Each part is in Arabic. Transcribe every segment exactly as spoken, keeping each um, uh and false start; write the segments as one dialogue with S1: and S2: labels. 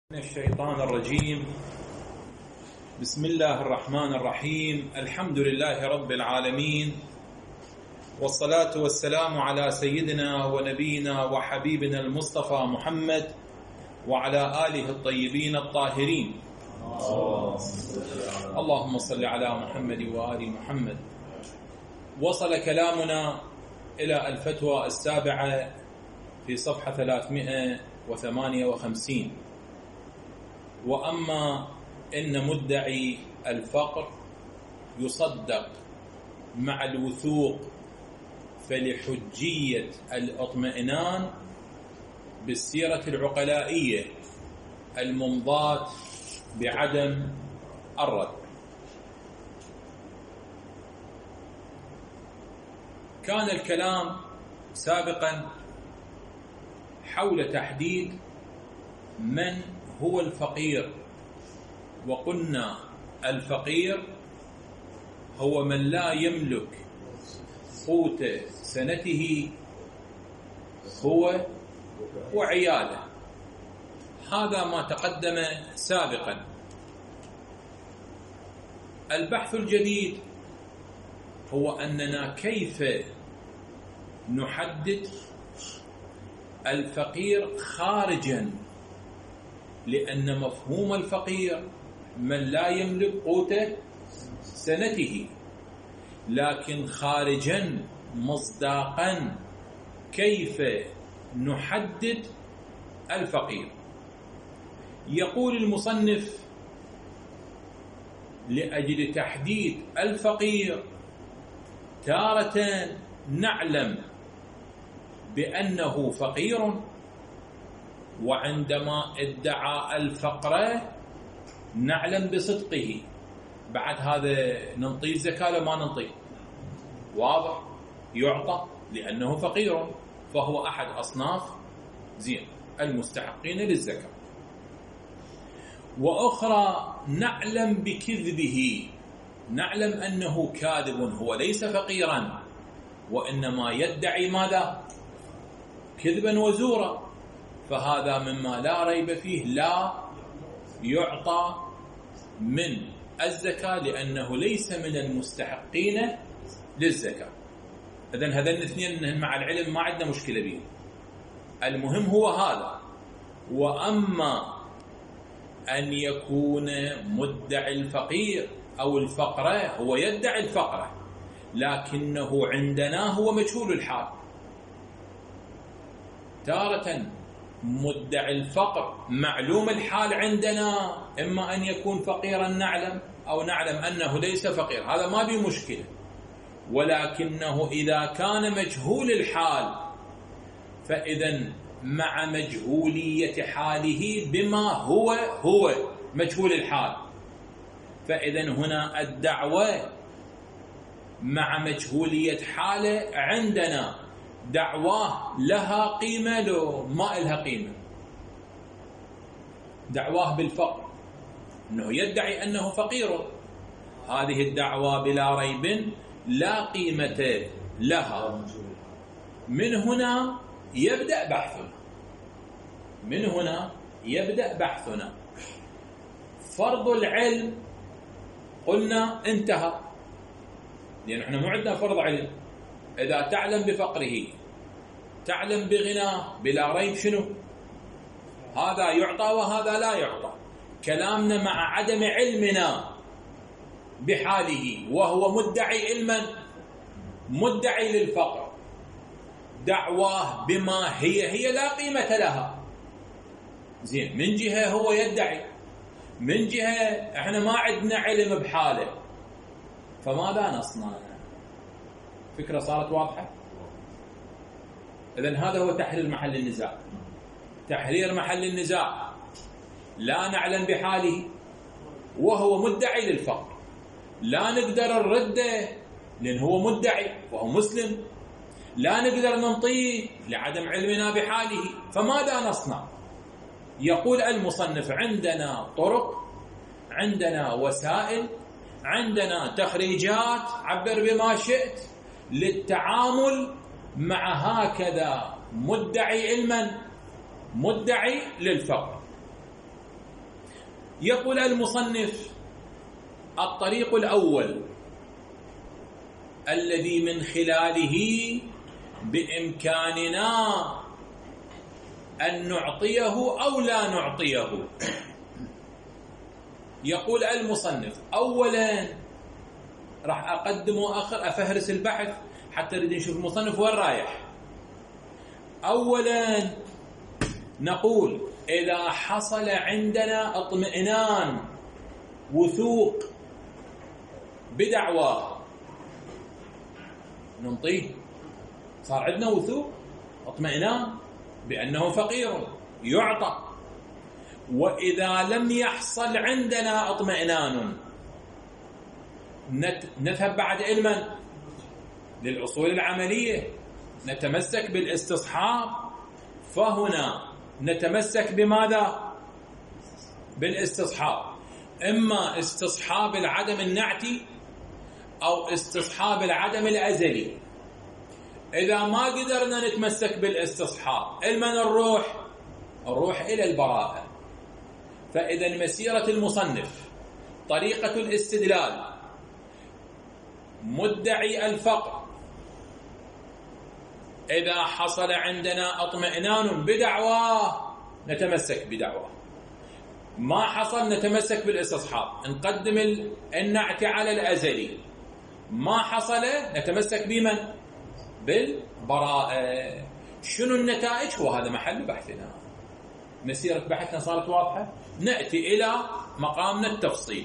S1: من الشيطان الرجيم. بسم الله الرحمن الرحيم. الحمد لله رب العالمين، والصلاة والسلام على سيدنا ونبينا وحبيبنا المصطفى محمد وعلى آله الطيبين الطاهرين. اللهم صل على محمد وآل محمد. وصل كلامنا إلى الفتوى السابعة في صفحة ثلاثمائة وثمانية وخمسين. وأما إن مدعي الفقر يصدق مع الوثوق فلحجية الاطمئنان بالسيرة العقلائية الممضاة بعدم الرد. كان الكلام سابقا حول تحديد من هو الفقير، وقلنا الفقير هو من لا يملك قوت سنته هو وعياله. هذا ما تقدم سابقا. البحث الجديد هو أننا كيف نحدد الفقير خارجا، لأن مفهوم الفقير من لا يملك قوت سنته، لكن خارجا مصداقا كيف نحدد الفقير. يقول المصنف: لأجل تحديد الفقير تارة نعلم بأنه فقير، وعندما ادعى الفقر نعلم بصدقه. بعد هذا ننطيه الزكاة لو ما ننطيه؟ واضح، يعطى لأنه فقير، فهو أحد أصناف زين المستحقين للزكاة. وأخرى نعلم بكذبه، نعلم أنه كاذب، هو ليس فقيرا وإنما يدعي ماذا؟ كذبا وزورا، فهذا مما لا ريب فيه لا يعطى من الزكاة لأنه ليس من المستحقين للزكاة. إذن هذين الاثنين مع العلم ما عندنا مشكلة به، المهم هو هذا. وأما أن يكون مدعي الفقير أو الفقر، هو يدعي الفقر لكنه عندنا هو مجهول الحال. تارة مدعي الفقر معلوم الحال عندنا، إما أن يكون فقيرا نعلم أو نعلم أنه ليس فقير، هذا ما بيه مشكلة. ولكنه إذا كان مجهول الحال فإذا مع مجهولية حاله بما هو هو مجهول الحال، فإذا هنا الدعوة مع مجهولية حاله عندنا دعواه لها قيمة لو ما لها قيمة. دعواه بالفقر أنه يدعي أنه فقير، هذه الدعوة بلا ريب لا قيمة لها. من هنا يبدأ بحثنا، من هنا يبدأ بحثنا. فرض العلم قلنا انتهى، لأن احنا مو عندنا فرض علم. إذا تعلم بفقره تعلم بغناه بلا ريب شنو؟ هذا يعطى وهذا لا يعطى. كلامنا مع عدم علمنا بحاله، وهو مدعي علما، مدعي للفقر، دعواه بما هي هي لا قيمة لها. زين، من جهة هو يدعي، من جهة احنا ما عندنا علم بحاله، فماذا نصنع؟ فكرة صارت واضحة؟ إذن هذا هو تحرير محل النزاع. تحرير محل النزاع: لا نعلم بحاله وهو مدعي للفقر، لا نقدر نرده لأن هو مدعي وهو مسلم، لا نقدر ننطيه لعدم علمنا بحاله، فماذا نصنع؟ يقول المصنف: عندنا طرق، عندنا وسائل، عندنا تخريجات، عبر بما شئت، للتعامل مع هكذا مدعي علما، مدعي للفقر. يقول المصنف: الطريق الأول الذي من خلاله بإمكاننا أن نعطيه أو لا نعطيه. يقول المصنف: أولا راح أقدم وأخر أفهرس البحث حتى نريد نشوف المصنف وين رايح. أولا نقول: إذا حصل عندنا اطمئنان وثوق بدعواه ننطيه. صار عندنا وثوق اطمئنان بأنه فقير يعطى. وإذا لم يحصل عندنا اطمئنان نذهب بعد علما للأصول العملية، نتمسك بالاستصحاب. فهنا نتمسك بماذا؟ بالاستصحاب، إما استصحاب العدم النعتي أو استصحاب العدم الأزلي. إذا ما قدرنا نتمسك بالاستصحاب المن الروح الروح إلى البراءة. فإذا مسيرة المصنف طريقة الاستدلال مدعي الفقر إذا حصل عندنا اطمئنان بدعواه نتمسك بدعواه، ما حصل نتمسك بالاستصحاب، نقدم النعت على الأزلي، ما حصل نتمسك بمن؟ بالبراءة. شنو النتائج؟ وهذا محل بحثنا. مسيرة بحثنا صارت واضحة. نأتي إلى مقامنا التفصيل.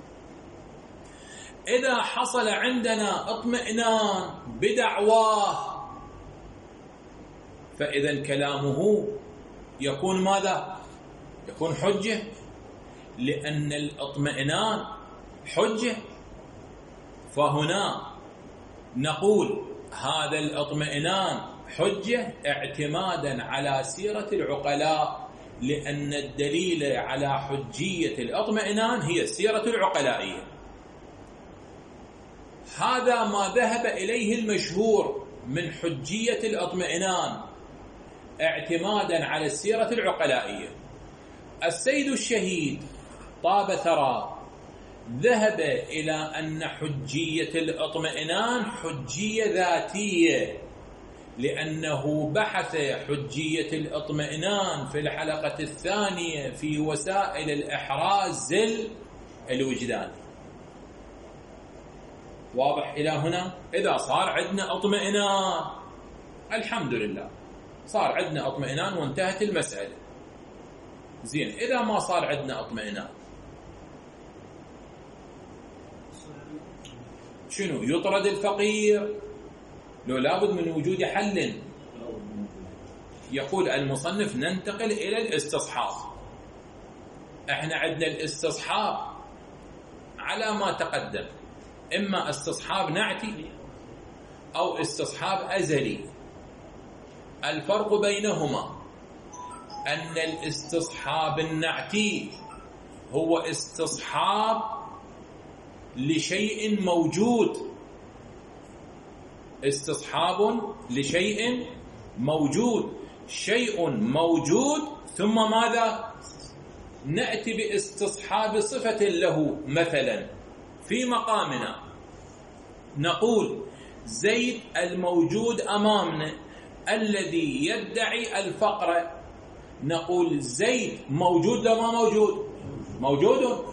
S1: إذا حصل عندنا اطمئنان بدعواه فإذا كلامه يكون ماذا؟ يكون حجة، لأن الاطمئنان حجة. فهنا نقول هذا الاطمئنان حجة اعتمادا على سيرة العقلاء، لأن الدليل على حجية الاطمئنان هي السيرة العقلائية. هذا ما ذهب إليه المشهور من حجية الاطمئنان اعتمادا على السيرة العقلائية. السيد الشهيد طاب ثرى ذهب إلى أن حجية الاطمئنان حجية ذاتية، لأنه بحث حجية الاطمئنان في الحلقة الثانية في وسائل الإحراز الوجداني. واضح إلى هنا؟ إذا صار عندنا اطمئنان الحمد لله، صار عندنا اطمئنان وانتهت المسألة. زين، إذا ما صار عندنا اطمئنان شنو؟ يطرد الفقير لو لابد من وجود حل. يقول المصنف ننتقل إلى الاستصحاب. احنا عندنا الاستصحاب على ما تقدم، إما استصحاب نعتي أو استصحاب أزلي. الفرق بينهما أن الاستصحاب النعتي هو استصحاب لشيء موجود، استصحاب لشيء موجود، شيء موجود ثم ماذا؟ نأتي باستصحاب صفة له. مثلا في مقامنا نقول زيد الموجود أمامنا الذي يدعي الفقر، نقول زيد موجود لو ما موجود؟ موجود.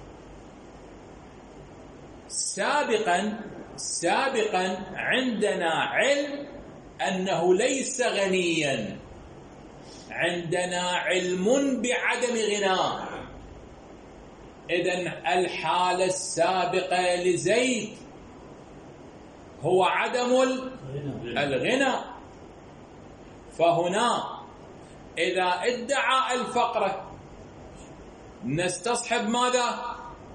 S1: سابقا سابقا عندنا علم أنه ليس غنيا، عندنا علم بعدم غناه. إذن الحالة السابقة لزيد هو عدم الغنى. فهنا إذا ادعى الفقر نستصحب ماذا؟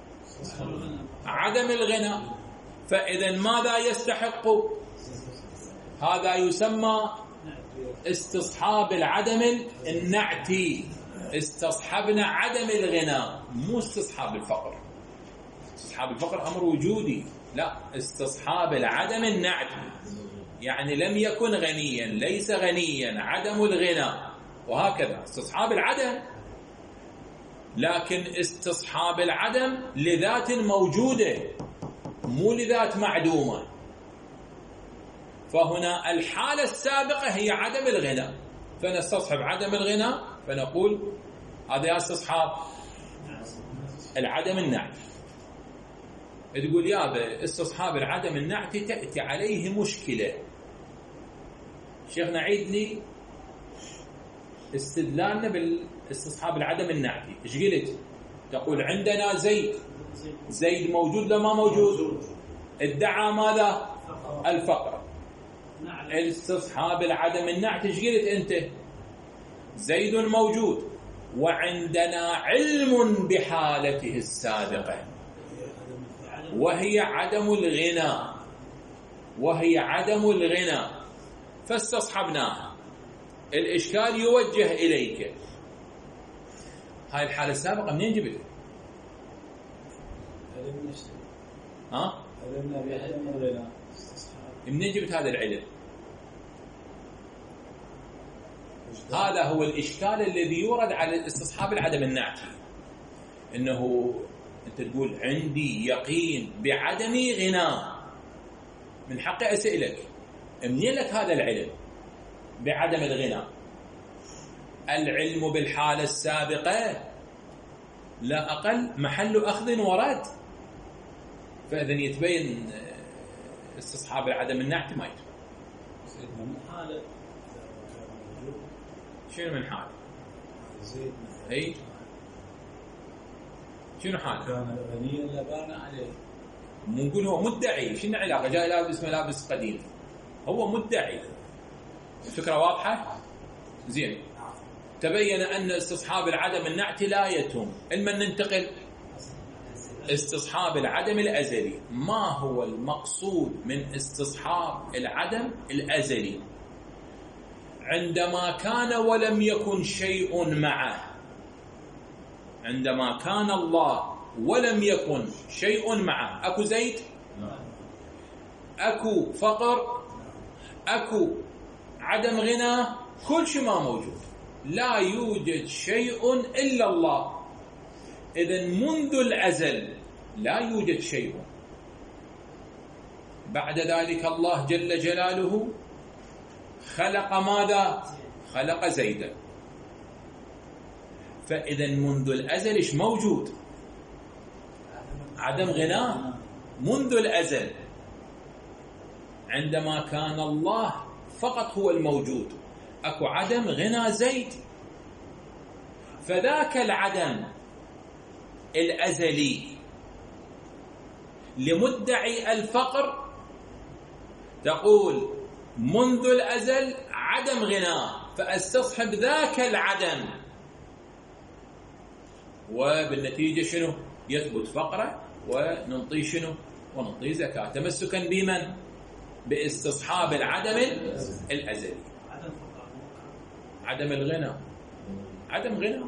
S1: عدم الغنى. فإذا ماذا يستحق؟ هذا يسمى استصحاب العدم النعتي. استصحبنا عدم الغنى، مو استصحاب الفقر. استصحاب الفقر أمر وجودي، لا، استصحاب العدم النعتي يعني لم يكن غنيا، ليس غنيا، عدم الغنى، وهكذا استصحاب العدم. لكن استصحاب العدم لذات موجودة مو لذات معدومة. فهنا الحالة السابقة هي عدم الغنى، فنستصحب عدم الغنى فنقول هذا استصحاب العدم النعت. تقول يابا استصحاب العدم النعت تأتي عليه مشكلة. شيخنا عيد لي استدلالنا بالاستصحاب العدم النعتي. ايش قلت؟ تقول عندنا زيد، زيد موجود ولا ما موجود؟ ادعى ماذا؟ الفقر. استصحاب العدم النعتي ايش قلت انت؟ زيد موجود وعندنا علم بحالته السابقة وهي عدم الغنى، وهي عدم الغنى، فاستصحبناها. الإشكال يوجه إليك هاي الحالة السابقة منين جبتها؟ ها؟ منين جبت هذا العلم؟ هذا هو الإشكال الذي يورد على الاستصحاب العدم النعتي، إنه أنت تقول عندي يقين بعدم غنى، من حقي أسألك منين لك هذا العلم بعدم الغنى؟ العلم بالحالة السابقة لا أقل محل أخذ ورد، فإذا يتبين استصحاب العدم النعتي ما يتبين.
S2: من حالة
S1: شنو من حالة؟ أي شنو حالة؟
S2: كان غنيا لبان عليه.
S1: مو نقول هو مدعي، شنو علاقة؟ جاي لابس ملابس قديم، هو مدعي. الفكرة واضحة؟ زين. تبين أن استصحاب العدم النعتي لا يتم. إما ننتقل استصحاب العدم الأزلي. ما هو المقصود من استصحاب العدم الأزلي؟ عندما كان ولم يكن شيء معه، عندما كان الله ولم يكن شيء معه، أكو زيد، أكو فقر، أكو عدم غنى، كل شيء ما موجود، لا يوجد شيء إلا الله. إذن منذ الأزل لا يوجد شيء. بعد ذلك الله جل جلاله خلق ماذا؟ خلق زيدا. فإذا منذ الأزل إيش موجود؟ عدم غنى منذ الأزل. عندما كان الله فقط هو الموجود، أكو عدم غنى زيد. فذاك العدم الأزلي لمدعي الفقر تقول منذ الأزل عدم غنى، فأستصحب ذاك العدم، وبالنتيجة شنو؟ يثبت فقره وننطي شنو؟ وننطي زكاة، تمسكا بمن؟ باستصحاب العدم الأزلي. عدم الغنى، عدم غنى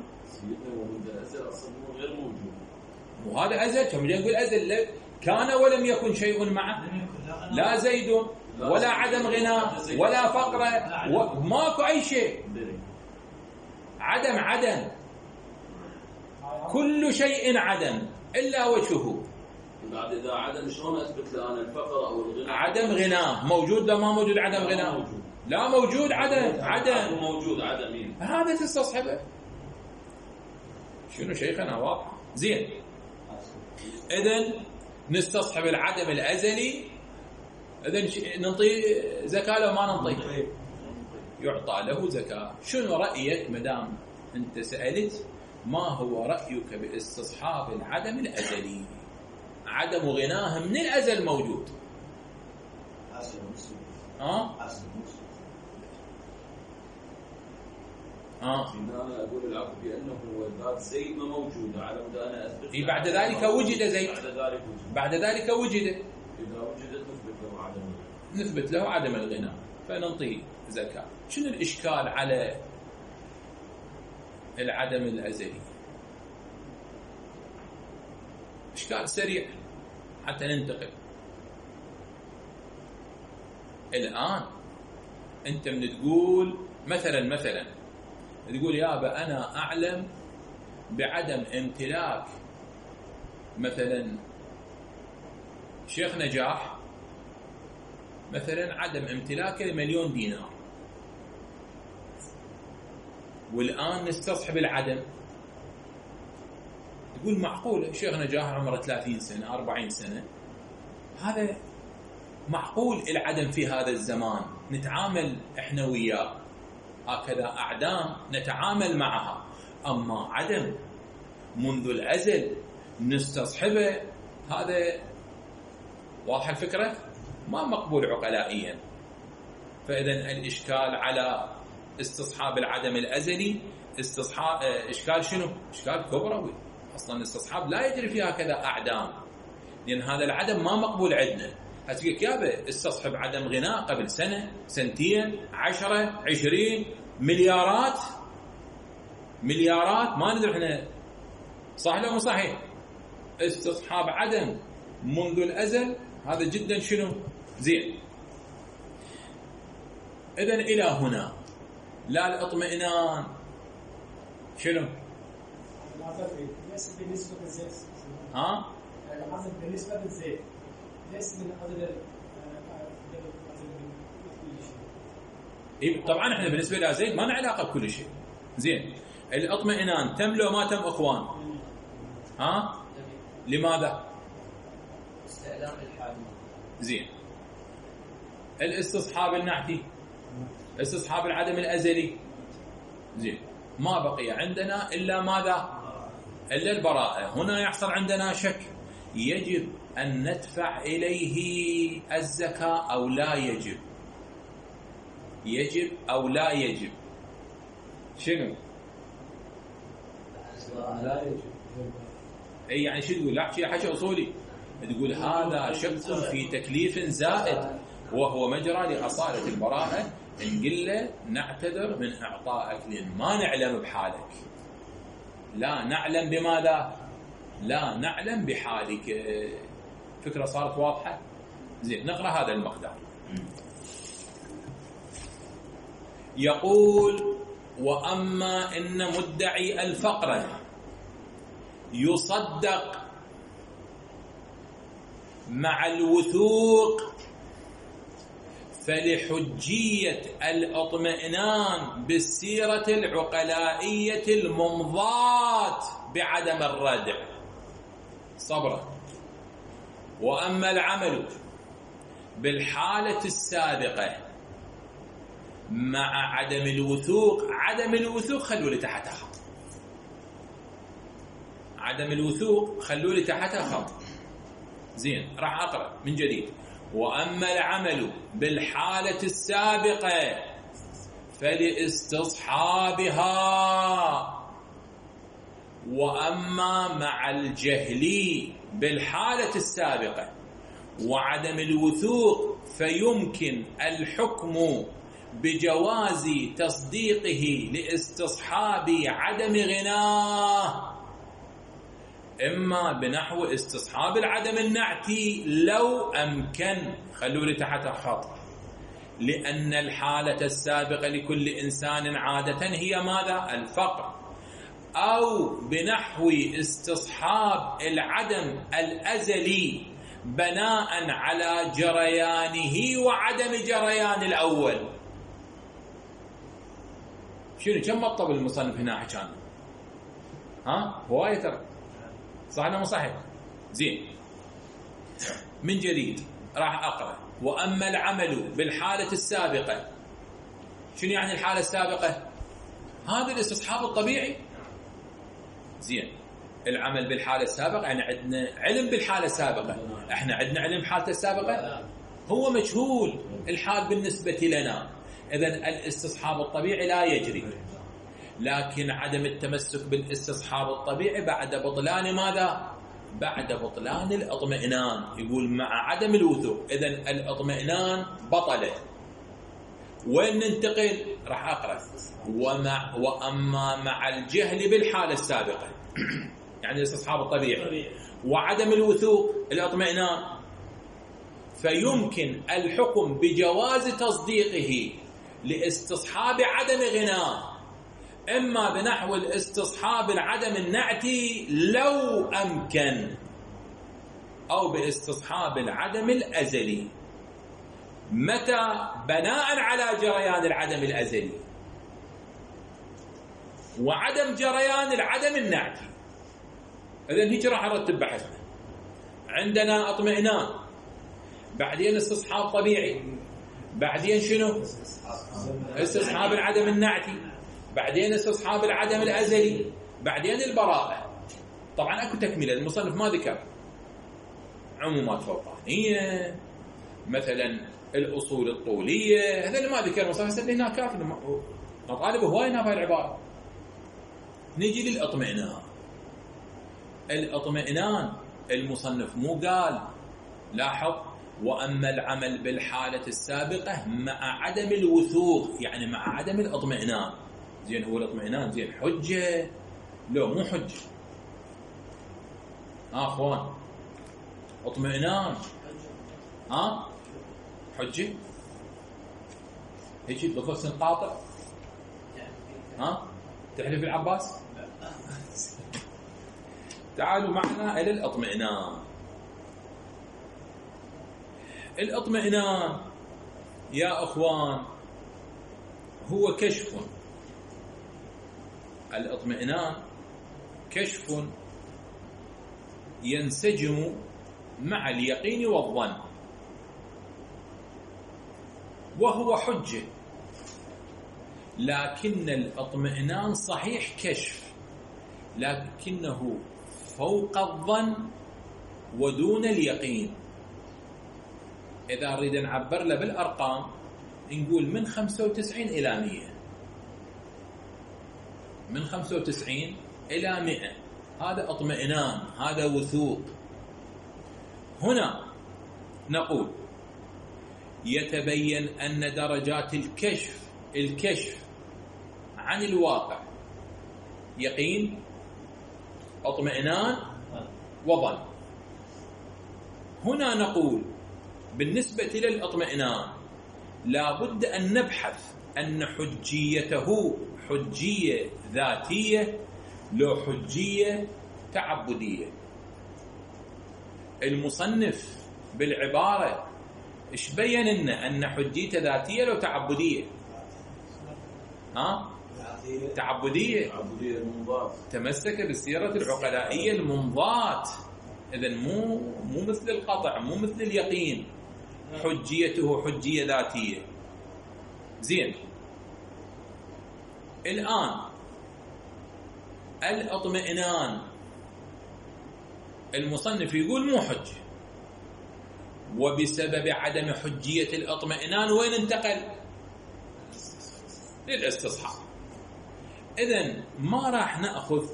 S3: غير موجود،
S1: وهذا أزل. كم نقول أزل كان ولم يكن شيء معه، لا زيد ولا عدم غنى ولا فقر، ماكو أي شيء، عدم عدم، كل شيء عدم إلا وجهه.
S3: بعد إذا عدم شلون أثبت الآن الفقر أو الغنى؟
S1: عدم غنى موجود لا ما موجود؟ عدم غنى موجود. لا موجود، عدم عدم
S3: موجود عدم،
S1: هذا تستصحبه. شنو شيخنا واضح؟ زين. إذن نستصحب العدم الأزلي. إذن ننطي زكاة لو ما ننطي؟ يعطى له زكاة. شنو رأيك مدام أنت سألت ما هو رأيك باستصحاب العدم الأزلي؟ عدم غناه من الأزل موجود. ها؟ اه
S3: انا اقول العقل بانه ذات زيد ما موجوده، على مود انا اثبت.
S1: في بعد ذلك وجد زيد،
S3: بعد ذلك وجد،
S1: بعد ذلك وجد،
S3: اذا وجدت نثبت له عدم الغنى،
S1: نثبت له عدم الغنى فننطيه زكاه. شنو الاشكال على العدم الازلي؟ اشكال سريع حتى ننتقل. الان انت من تقول مثلا مثلا تقول يابا أنا أعلم بعدم امتلاك مثلا شيخ نجاح مثلا عدم امتلاكه لمليون دينار، والآن نستصحب العدم، يقول معقول شيخ نجاح عمره ثلاثين سنة أربعين سنة، هذا معقول العدم في هذا الزمان، نتعامل احنا وياه هكذا أعدام نتعامل معها، أما عدم منذ الأزل نستصحبه، هذا واضح الفكرة؟ ما مقبول عقلائيا. فإذا الإشكال على استصحاب العدم الأزلي استصحاب إشكال شنو؟ إشكال كبروي، أصلا الاستصحاب لا يجري فيها كذا أعدام، لأن هذا العدم ما مقبول عندنا. هتقولك يابا استصحب عدم غناء قبل سنة سنتين عشرة عشرين مليارات مليارات ما ندري احنا صح ولا مو صحيح. استصحاب عدم منذ الأزل هذا جدا شنو زين. إذن إلى هنا لا الاطمئنان شنو
S4: ليس بالنسبة للزيت،
S1: ها
S4: العزل بالنسبة للزيت ليس من عدد
S1: إيه طبعا احنا بالنسبة إلى زيد ما لنا علاقة بكل شيء. زين الاطمئنان تم لو ما تم اخوان؟ ها لماذا؟
S5: استعلام الحال.
S1: زين الاستصحاب النعتي استصحاب العدم الأزلي زين ما بقي عندنا إلا ماذا؟ إلا البراءة. هنا يحصل عندنا شك، يجب أن ندفع إليه الزكاة أو لا يجب؟ يجب أو لا يجب؟ شنو؟
S2: لا يجب.
S1: أي يعني شو تقول؟ لا شيء حكي أصولي، تقول هذا شك في تكليف زائد وهو مجرى لأصالة البراءة، إن قل نعتذر من إعطائك لأن ما نعلم بحالك، لا نعلم بماذا؟ لا نعلم بحالك. فكرة صارت واضحة؟ زين نقرأ هذا المقدار. يقول وأما إن مدعي الفقر يصدق مع الوثوق فلحجية الاطمئنان بالسيرة العقلائية الممضاة بعدم الردع صبرا. وأما العمل بالحالة السابقة مع عدم الوثوق، عدم الوثوق خلوا لي تحتها خط، عدم الوثوق خلوا لي تحتها خط. زين راح أقرأ من جديد. وأما العمل بالحالة السابقة فلاستصحابها، وأما مع الجهل بالحالة السابقة وعدم الوثوق فيمكن الحكم بجواز تصديقه لاستصحاب عدم غناه، إما بنحو استصحاب العدم النعتي لو أمكن، خلوا لي تحت خط، لأن الحالة السابقة لكل إنسان عادة هي ماذا؟ الفقر، أو بنحو استصحاب العدم الأزلي بناء على جريانه وعدم جريان الأول. شنو كم مطلب المصنف هنا حكانا؟ ها هواية ترى صح ولا مو صحيح؟ زين من جديد راح أقرأ. وأما العمل بالحالة السابقة، شنو يعني الحالة السابقة؟ هذا الاستصحاب الطبيعي. زين العمل بالحالة السابقة يعني عندنا علم بالحالة السابقة، احنا عندنا علم بحالته السابقة، هو مجهول الحال بالنسبة لنا، إذن الاستصحاب الطبيعي لا يجري. لكن عدم التمسك بالاستصحاب الطبيعي بعد بطلان ماذا؟ بعد بطلان الاطمئنان. يقول مع عدم الوثوق، إذن الاطمئنان بطله. وين ننتقل؟ راح أقرأ. ومع وأما مع الجهل بالحالة السابقة يعني الاستصحاب الطبيعي وعدم الوثوق الاطمئنان، فيمكن الحكم بجواز تصديقه لاستصحاب عدم غناه، إما بنحو الاستصحاب العدم النعتي لو أمكن، أو باستصحاب العدم الأزلي. متى؟ بناء على جريان العدم الأزلي وعدم جريان العدم النعتي. إذن هيك راح نرتب بحثنا. عندنا اطمئنان، بعدين استصحاب طبيعي، بعدين شنو؟ استصحاب العدم النعتي، بعدين استصحاب العدم الأزلي، بعدين البراءة. طبعا اكو تكملة، المصنف ما ذكر عمومات فوقانية مثلا الأصول الطولية، هذا اللي ما ذكر المصنف هنا كافي، نطالب هواي هنا بهاي العبارة. نجي للاطمئنان. الاطمئنان المصنف مو قال، لاحظ، وأما العمل بالحالة السابقة مع عدم الوثوق، يعني مع عدم الاطمئنان. زين، هو الاطمئنان زين حجة؟ لو مو حجة. ها اخوان، اطمئنان ها حجة؟ هيك بفص قاطع؟ ها تحلف العباس؟ تعالوا معنا إلى الاطمئنان. الاطمئنان يا أخوان هو كشف. الاطمئنان كشف ينسجم مع اليقين والظن، وهو حجة. لكن الاطمئنان صحيح كشف، لكنه فوق الظن ودون اليقين. إذا نريد نعبر له بالأرقام نقول من خمسة وتسعين إلى مئة، من خمسة وتسعين إلى مئة، هذا اطمئنان، هذا وثوق. هنا نقول يتبين أن درجات الكشف الكشف عن الواقع يقين، اطمئنان، وظن. هنا نقول بالنسبة للاطمئنان لا بد أن نبحث أن حجيته حجية ذاتية لو حجية تعبدية. المصنف بالعبارة إيش بين لنا؟ أن حجيته ذاتية لو تعبدية؟ ها؟ تعبدية.
S3: تعبدية المنضات.
S1: تمسك بالسيرة العقلائية المنضات. إذن مو مو مثل القطع، مو مثل اليقين. حجيته حجية ذاتية. زين، الآن الاطمئنان المصنف يقول مو حجة، وبسبب عدم حجية الاطمئنان وين انتقل؟ للاستصحاب. إذن ما راح نأخذ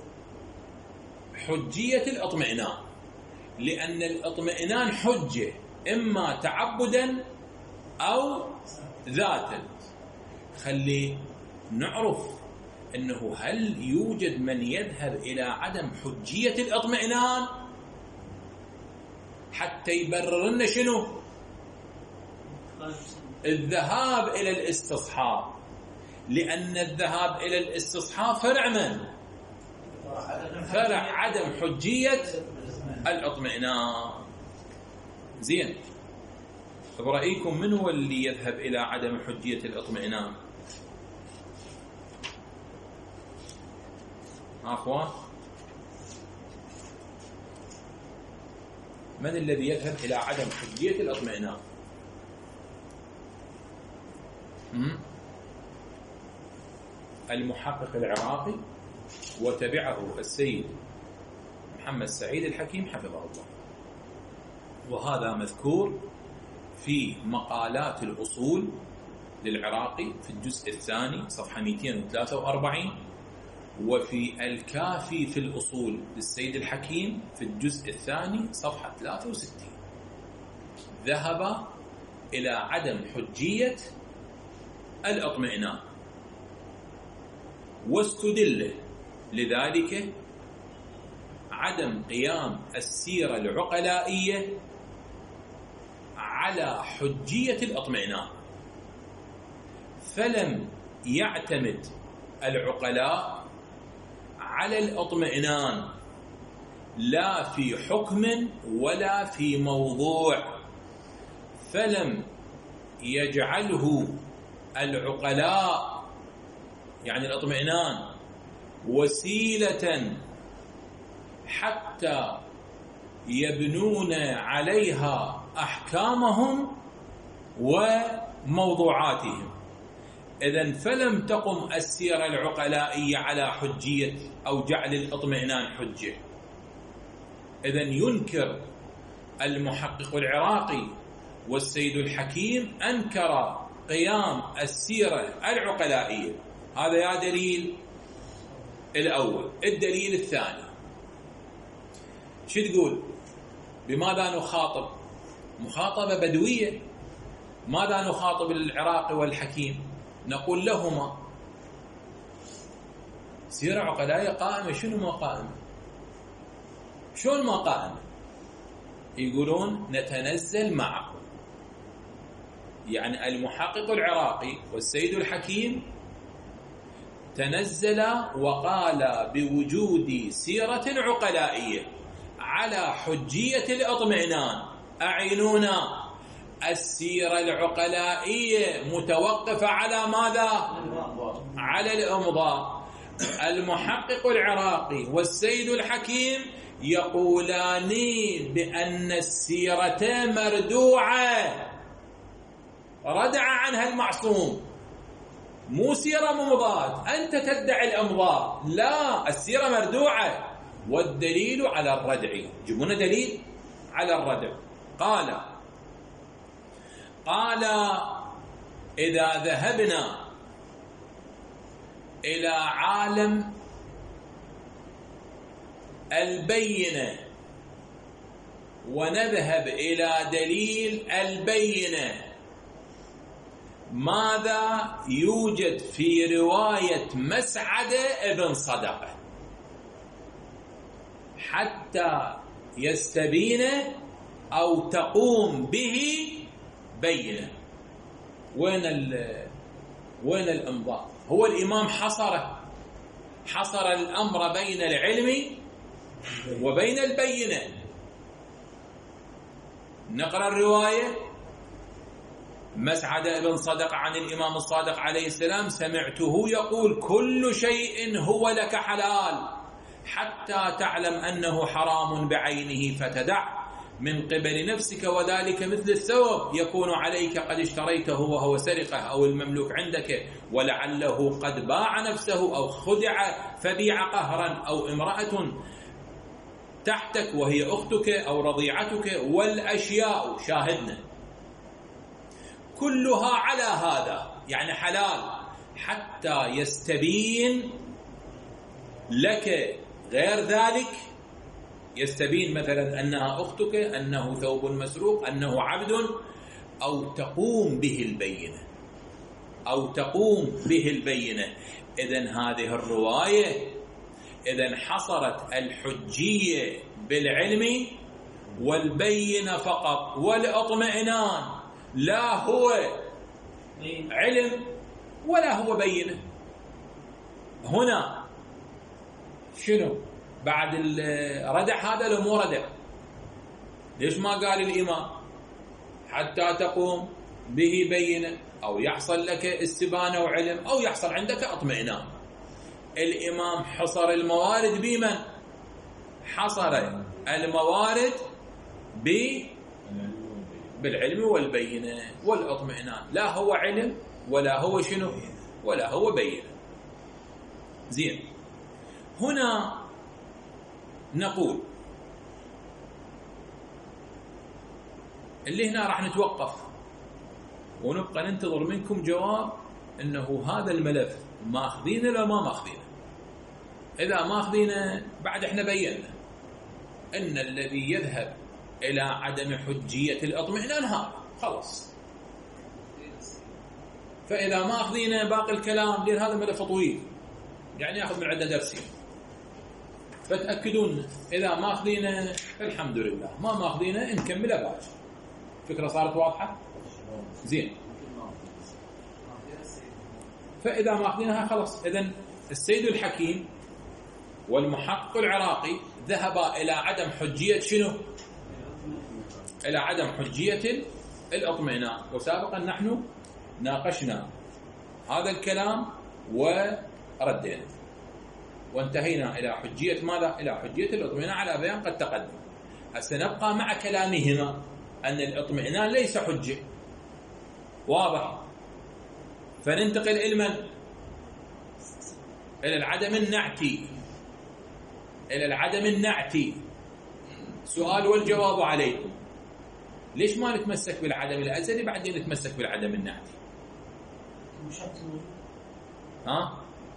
S1: حجية الاطمئنان، لأن الاطمئنان حجة إما تعبدا أو ذاتا. خلي نعرف أنه هل يوجد من يذهب إلى عدم حجية الاطمئنان حتى يبرر لنا شنو؟ الذهاب إلى الاستصحاب، لأن الذهاب إلى الاستصحاب فرع من؟ فرع عدم حجية الاطمئنان. زين، برأيكم من هو اللي يذهب إلى عدم حجية الاطمئنان؟ أخوان، من الذي يذهب إلى عدم حجية الاطمئنان؟ المحقق العراقي، وتبعه السيد محمد سعيد الحكيم حفظه الله. وهذا مذكور في مقالات الأصول للعراقي في الجزء الثاني صفحة مئتين وثلاثة وأربعين، وفي الكافي في الأصول للسيد الحكيم في الجزء الثاني صفحة ثلاثة وستين. ذهب إلى عدم حجية الاطمئنان، واستدل لذلك عدم قيام السيرة العقلائية على حجية الاطمئنان، فلم يعتمد العقلاء على الاطمئنان لا في حكم ولا في موضوع، فلم يجعله العقلاء يعني الاطمئنان وسيلة حتى يبنون عليها أحكامهم وموضوعاتهم. إذن فلم تقم السيرة العقلائية على حجية أو جعل الاطمئنان حجة. إذن ينكر المحقق العراقي والسيد الحكيم أنكر قيام السيرة العقلائية. هذا يا دليل الأول. الدليل الثاني شو تقول؟ بماذا نخاطب؟ مخاطبة بدوية. ماذا نخاطب العراقي والحكيم؟ نقول لهما سيرة عقلائية قائمة. شنو ما قائمة؟ شلون ما قائمة؟ يقولون نتنزل معكم. يعني المحقق العراقي والسيد الحكيم تنزل وقال بوجود سيرة عقلائية على حجية الاطمئنان. أعينونا. السيرة العقلائية متوقفة على ماذا؟ على الإمضاء. المحقق العراقي والسيد الحكيم يقولان بأن السيرة مردوعة، ردع عنها المعصوم، مو سيرة ممضاة. أنت تدعي الإمضاء، لا، السيرة مردوعة. والدليل على الردع، جيبونا دليل على الردع. قال قال إذا ذهبنا إلى عالم البينة ونذهب إلى دليل البينة، ماذا يوجد في رواية مسعد ابن صدقة حتى يستبين أو تقوم به بينة؟ وين وين الإمضاء؟ هو الإمام حصره حصر الأمر بين العلم وبين البينة. نقرأ الرواية. مسعد بن صدق عن الإمام الصادق عليه السلام سمعته يقول كل شيء هو لك حلال حتى تعلم أنه حرام بعينه فتدع من قبل نفسك، وذلك مثل الثوب يكون عليك قد اشتريته وهو سرقة، أو المملوك عندك ولعله قد باع نفسه أو خدع فبيع قهرا، أو امرأة تحتك وهي أختك أو رضيعتك، والأشياء شاهدنا كلها على هذا يعني حلال حتى يستبين لك غير ذلك. يستبين مثلا أنها أختك، أنه ثوب مسروق، أنه عبد، أو تقوم به البينة أو تقوم به البينة. إذن هذه الرواية إذن حصرت الحجية بالعلم والبينة فقط، والاطمئنان لا هو علم ولا هو بينة. هنا شنو بعد الردع هذا؟ لو مو ردع، ليش ما قال الإمام حتى تقوم به بينة، أو يحصل لك استبانة وعلم، أو يحصل عندك اطمئنان؟ الإمام حصر الموارد بمن؟ حصر الموارد ب بالعلم والبينة والاطمئنان. لا هو علم ولا هو شنو ولا هو بينة. زين، هنا نقول اللي هنا راح نتوقف ونبقى ننتظر منكم جواب انه هذا الملف ماخذينه ولا ما ماخذينه. اذا ماخذينه بعد احنا بينا ان الذي يذهب الى عدم حجية الاطمئنان هذا خلاص. فاذا ماخذينه باقي الكلام لان هذا ملف طويل يعني ياخذ من عندنا درسين، فتأكدون إذا ماخذينه الحمد لله، ما ماخذينه نكمله باكر. فكرة صارت واضحة؟ زين. فإذا ماخذينها خلاص. إذن السيد الحكيم والمحقق العراقي ذهبا إلى عدم حجية شنو؟ إلى عدم حجية الاطمئنان، وسابقا نحن ناقشنا هذا الكلام وردينا وانتهينا إلى حجية ماذا؟ إلى حجية الاطمئنان على بيان قد تقدم. هسه نبقى مع كلامهما أن الاطمئنان ليس حجة، واضح؟ فننتقل إلى من؟ إلى العدم النعتي. إلى العدم النعتي سؤال والجواب عليكم. ليش ما نتمسك بالعدم الأزلي بعدين نتمسك بالعدم النعتي؟ ها؟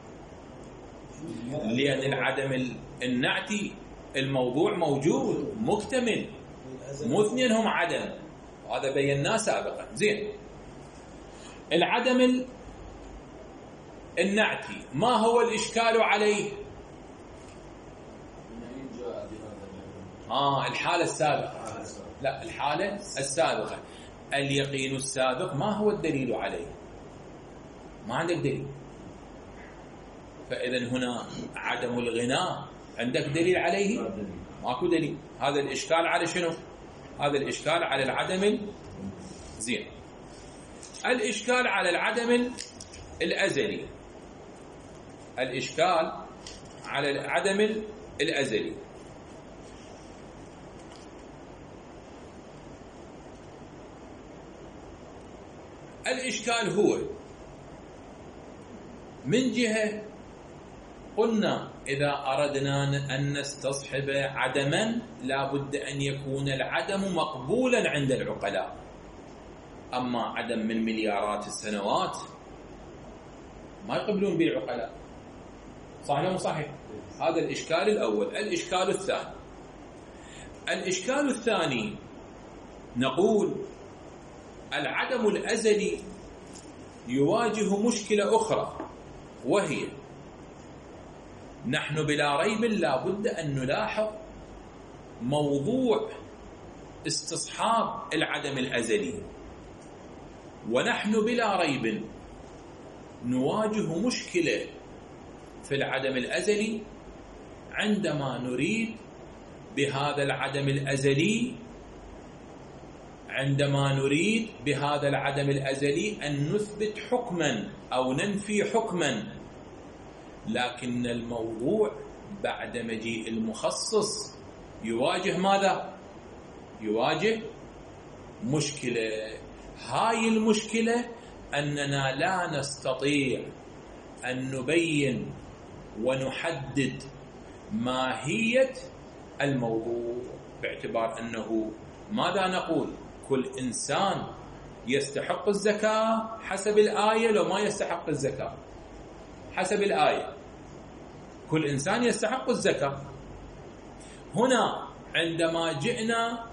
S1: لأن العدم النعتي الموضوع موجود مكتمل، مو اثنين هم عدم، هذا بيناه سابقا. زين، العدم النعتي ما هو الإشكال عليه؟ آه الحالة السابقة، لا الحالة السابقة. اليقين السابق ما هو الدليل عليه؟ ما عندك دليل، فإذا هنا عدم الغناء عندك دليل عليه؟ ماكو دليل. هذا الإشكال على شنو؟ هذا الإشكال على العدم. زين، الإشكال على العدم الأزلي. الإشكال على العدم الأزلي الإشكال هو من جهة قلنا إذا أردنا أن نستصحب عدما لا بد أن يكون العدم مقبولا عند العقلاء، أما عدم من مليارات السنوات ما يقبلون به العقلاء، صحيح ولا مو صحيح؟ هذا الإشكال الأول. الإشكال الثاني الإشكال الثاني نقول العدم الأزلي يواجه مشكلة أخرى، وهي نحن بلا ريب لا بد أن نلاحظ موضوع استصحاب العدم الأزلي، ونحن بلا ريب نواجه مشكلة في العدم الأزلي عندما نريد بهذا العدم الأزلي عندما نريد بهذا العدم الأزلي أن نثبت حكما أو ننفي حكما، لكن الموضوع بعد مجيء المخصص يواجه ماذا؟ يواجه مشكلة. هاي المشكلة أننا لا نستطيع أن نبين ونحدد ماهية الموضوع، باعتبار أنه ماذا نقول؟ كل إنسان يستحق الزكاة حسب الآية، لو ما يستحق الزكاة حسب الآية، كل إنسان يستحق الزكاة. هنا عندما جئنا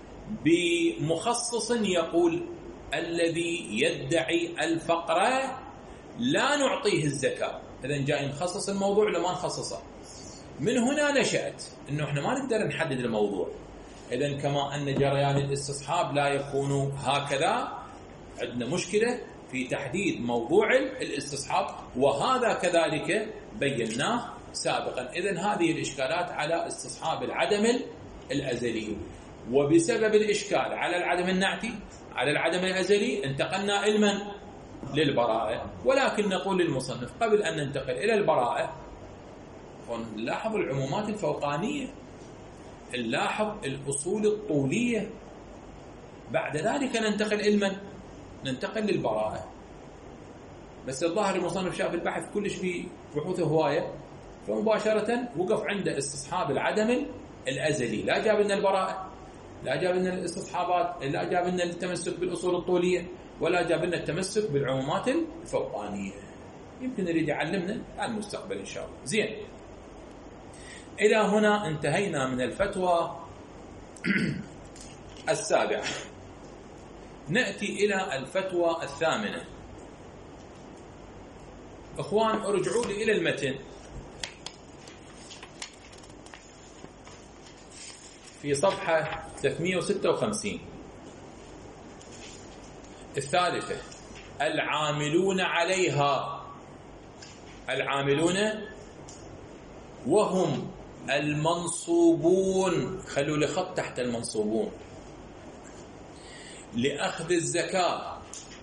S1: بمخصص يقول الذي يدعي الفقر لا نعطيه الزكاة، إذن جاي نخصص الموضوع لما نخصصه. من هنا نشأت إنه إحنا ما نقدر نحدد الموضوع. إذن كما أن جريان الاستصحاب لا يكون هكذا، عندنا مشكلة في تحديد موضوع الاستصحاب، وهذا كذلك بيناه سابقا. إذن هذه الإشكالات على استصحاب العدم الأزلي، وبسبب الإشكال على العدم النعتي على العدم الأزلي انتقلنا إلى من؟ للبراءة. ولكن نقول للمصنف قبل أن ننتقل إلى البراءة نلاحظ العمومات الفوقانية، نلاحظ الأصول الطولية، بعد ذلك ننتقل إلى من؟ ننتقل للبراءة. بس الظاهر المصنف شاف البحث كلش ببحوث هواية، فمباشرة وقف عند استصحاب العدم الأزلي، لا جاب لنا البراءة، لا جاب لنا الاستصحابات، لا جاب لنا التمسك بالأصول الطولية، ولا جاب لنا التمسك بالعمومات الفوقانية. يمكن يريد يعلمنا على المستقبل إن شاء الله. زين، إلى هنا انتهينا من الفتوى السابعة. نأتي إلى الفتوى الثامنة. أخوان ارجعوا لي إلى المتن في صفحة ثلاثمئة وستة وخمسين. الثالثة العاملون عليها. العاملون وهم المنصوبون، خلوا لي خط تحت المنصوبون، لأخذ الزكاة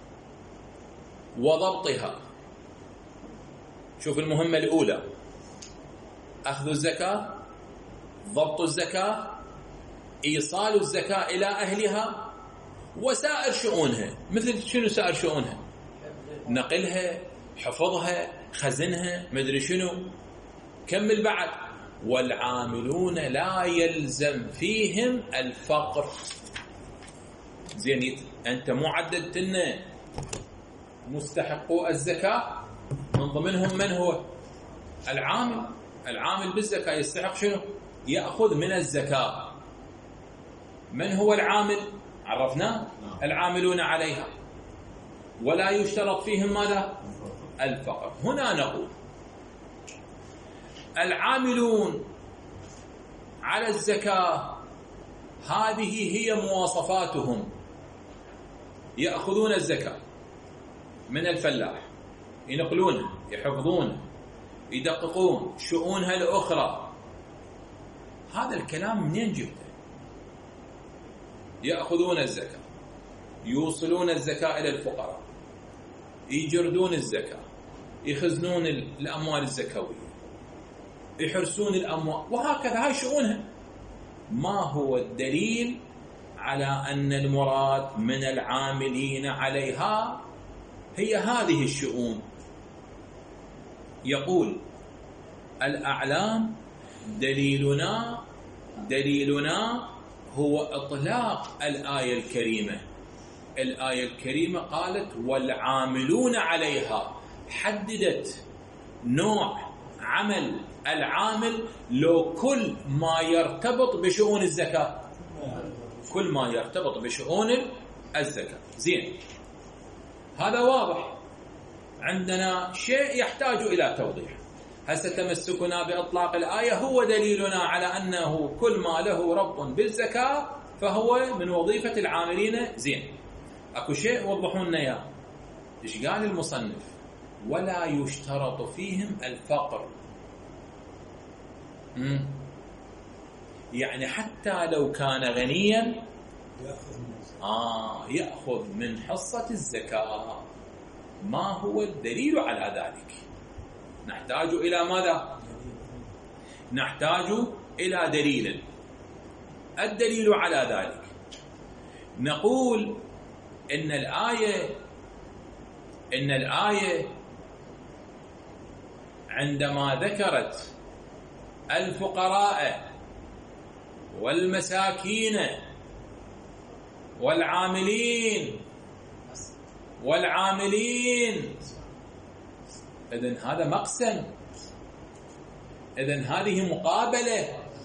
S1: وضبطها. شوف المهمة الأولى أخذ الزكاة، ضبط الزكاة، إيصال الزكاة إلى أهلها، وسائر شؤونها. مثل شنو سائر شؤونها؟ نقلها، حفظها، خزنها، مدري شنو. كمل بعد: والعاملون لا يلزم فيهم الفقر. زين، أنت مو عددت لنا مستحقو الزكاة، من ضمنهم من هو؟ العامل. العامل بالزكاة يستحق شنو؟ يأخذ من الزكاة. من هو العامل؟ عرفناه، العاملون عليها، ولا يشترط فيهم ماذا؟ الفقر. هنا نقول العاملون على الزكاة هذه هي مواصفاتهم، يأخذون الزكاة من الفلاح، ينقلونها، يحفظونها، يدققون شؤونها الأخرى. هذا الكلام منين جبته؟ يأخذون الزكاة، يوصلون الزكاة إلى الفقراء، يجردون الزكاة، يخزنون الأموال الزكوية، يحرسون الأموال، وهكذا. هاي شؤونها. ما هو الدليل على أن المراد من العاملين عليها هي هذه الشؤون؟ يقول الأعلام دليلنا دليلنا هو إطلاق الآية الكريمة. الآية الكريمة قالت والعاملون عليها، حددت نوع عمل العامل، لو كل ما يرتبط بشؤون الزكاة، كل ما يرتبط بشؤون الزكاة. زين، هذا واضح. عندنا شيء يحتاج إلى توضيح. هسه تمسكنا بإطلاق الآية هو دليلنا على أنه كل ما له ربط بالزكاة فهو من وظيفة العاملين. زين، أكو شيء وضحوا لنا إياه. إيش قال المصنف؟ ولا يشترط فيهم الفقر. مم. يعني حتى لو كان غنيا آه يأخذ من حصة الزكاة. ما هو الدليل على ذلك؟ نحتاج إلى ماذا؟ نحتاج إلى دليل. الدليل على ذلك نقول إن الآية إن الآية عندما ذكرت الفقراء والمساكين والعاملين والعاملين إذن هذا مقسم، إذن هذه مقابلة.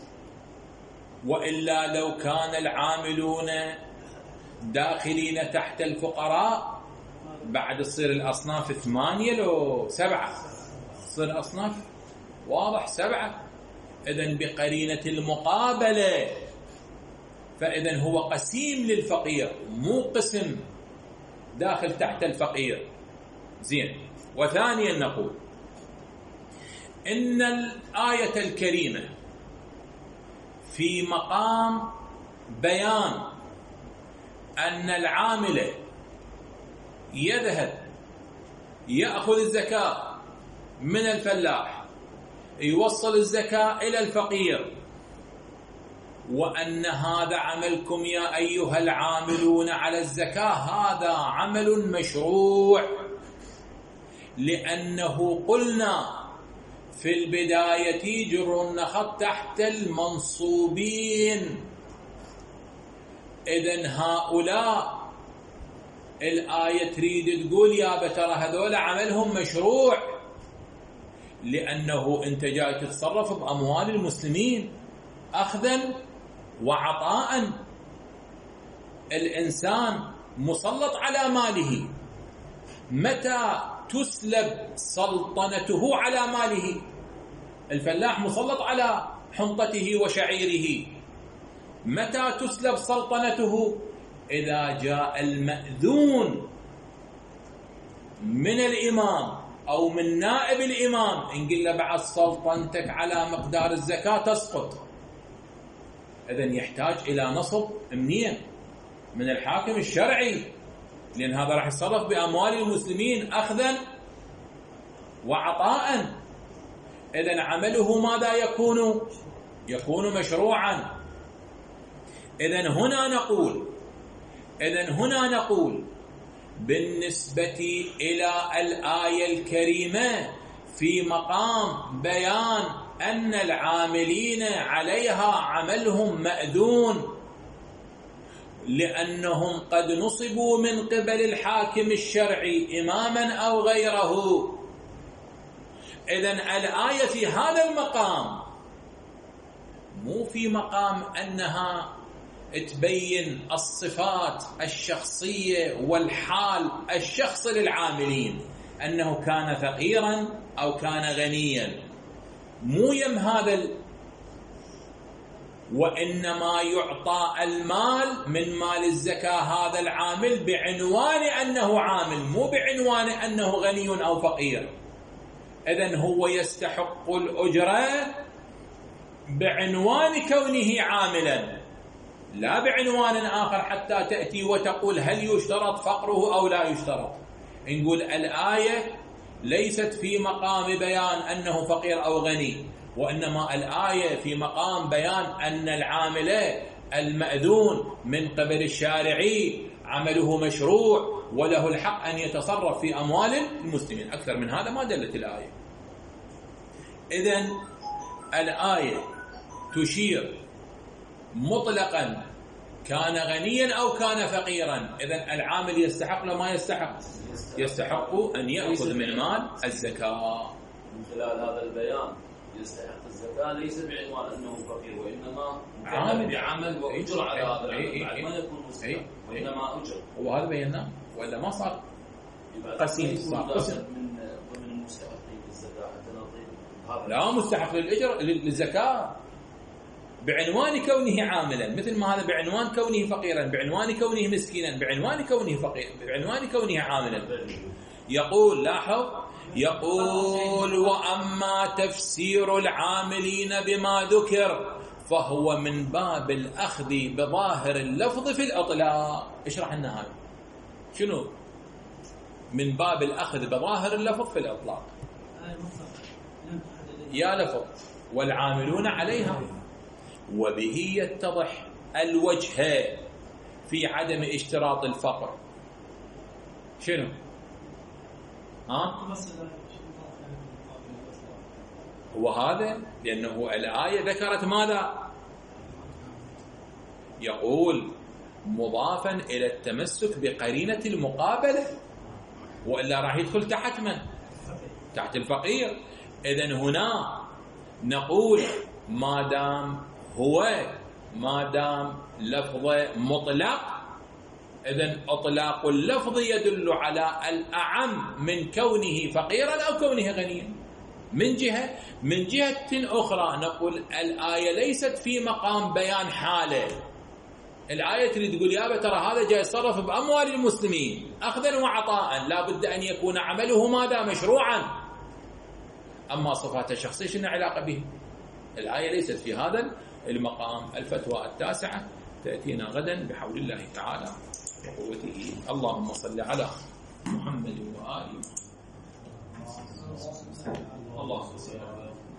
S1: وإلا لو كان العاملون داخلين تحت الفقراء بعد تصير الأصناف ثمانية لو سبعة، تصير الأصناف واضح سبعة. إذن بقرينة المقابلة، فإذن هو قسيم للفقير، مو قسم داخل تحت الفقير. زين. وثانيا نقول إن الآية الكريمة في مقام بيان أن العامل يذهب يأخذ الزكاة من الفلاح، يوصل الزكاة إلى الفقير، وأن هذا عملكم يا أيها العاملون على الزكاة، هذا عمل مشروع. لأنه قلنا في البداية جر النخط تحت المنصوبين. إذن هؤلاء الآية تريد تقول يا بترى هذول عملهم مشروع، لأنه أنت جاي تتصرف بأموال المسلمين أخذا وعطاء. الإنسان مسلط على ماله، متى تسلب سلطنته على ماله؟ الفلاح مسلط على حنطته وشعيره، متى تسلب سلطنته؟ إذا جاء المأذون من الإمام أو من نائب الإمام نقول له بعد سلطنتك على مقدار الزكاة تسقط. إذن يحتاج إلى نصب منين؟ من الحاكم الشرعي، لأن هذا راح يتصرف بأموال المسلمين أخذا وعطاء. إذن عمله ماذا يكون؟ يكون مشروعا. إذن هنا نقول إذن هنا نقول بالنسبة إلى الآية الكريمة في مقام بيان أن العاملين عليها عملهم مأذون لأنهم قد نصبوا من قبل الحاكم الشرعي إماما أو غيره. إذن الآية في هذا المقام مو في مقام أنها تبين الصفات الشخصية والحال الشخصي للعاملين، أنه كان فقيرا أو كان غنيا، مو يم هذا ال... وإنما يعطى المال من مال الزكاة هذا العامل بعنوان أنه عامل، مو بعنوان أنه غني أو فقير. إذن هو يستحق الأجرة بعنوان كونه عاملا، لا بعنوان آخر حتى تأتي وتقول هل يشترط فقره أو لا يشترط. نقول الآية ليست في مقام بيان أنه فقير أو غني، وإنما الآية في مقام بيان أن العامل المأذون من قبل الشارعي عمله مشروع وله الحق أن يتصرف في أموال المسلمين. أكثر من هذا ما دلت الآية. إذن الآية تشير مطلقا كان غنيا أو كان فقيرا. إذن العامل يستحق له ما يستحق؟ يستحق أن يأخذ من مال الزكاة.
S3: من خلال هذا البيان يستحق الزكاة ليس بعنوان أنه فقير، وإنما
S1: عامل
S3: بعمل وأجر على هذا العمل، بعد ما يكون مسلم وإنما أجر.
S1: وهذا بيناه ولا ما صار قسيم؟ صار قسم
S3: من ضمن المستحقين للزكاة حتى نعطيه.
S1: لا، مستحق للأجر للزكاة بعنوان كونه عاملا، مثل ما هذا بعنوان كونه فقيرا، بعنوان كونه مسكينا، بعنوان كونه فقير، بعنوان كونه عاملا. يقول لاحظ، يقول وأما تفسير العاملين بما ذكر فهو من باب الأخذ بظاهر اللفظ في الإطلاق. اشرح لنا هذا شنو من باب الأخذ بظاهر اللفظ في الإطلاق. يا لفظ والعاملون عليها، وبه يتضح الوجه في عدم اشتراط الفقر. شنو؟ ها؟ وهذا لأنه الآية ذكرت ماذا؟ يقول مضافا إلى التمسك بقرينة المقابلة، وإلا راح يدخل تحت من؟ تحت الفقير. إذن هنا نقول ما دام هو ما دام لفظه مطلق، إذن أطلاق اللفظ يدل على الأعم من كونه فقيرا أو كونه غنيا. من جهة من جهة أخرى نقول الآية ليست في مقام بيان حاله. الآية تريد تقول يا ترى هذا جاي يتصرف بأموال المسلمين أخذا وعطاء، لا بد أن يكون عمله ماذا؟ مشروعا. أما صفاته الشخصية شنو علاقة به؟ الآية ليست في هذا المقام. الفتوى التاسعة تأتينا غدا بحول الله تعالى وقوته. اللهم صل على محمد وآله. اللهم صل على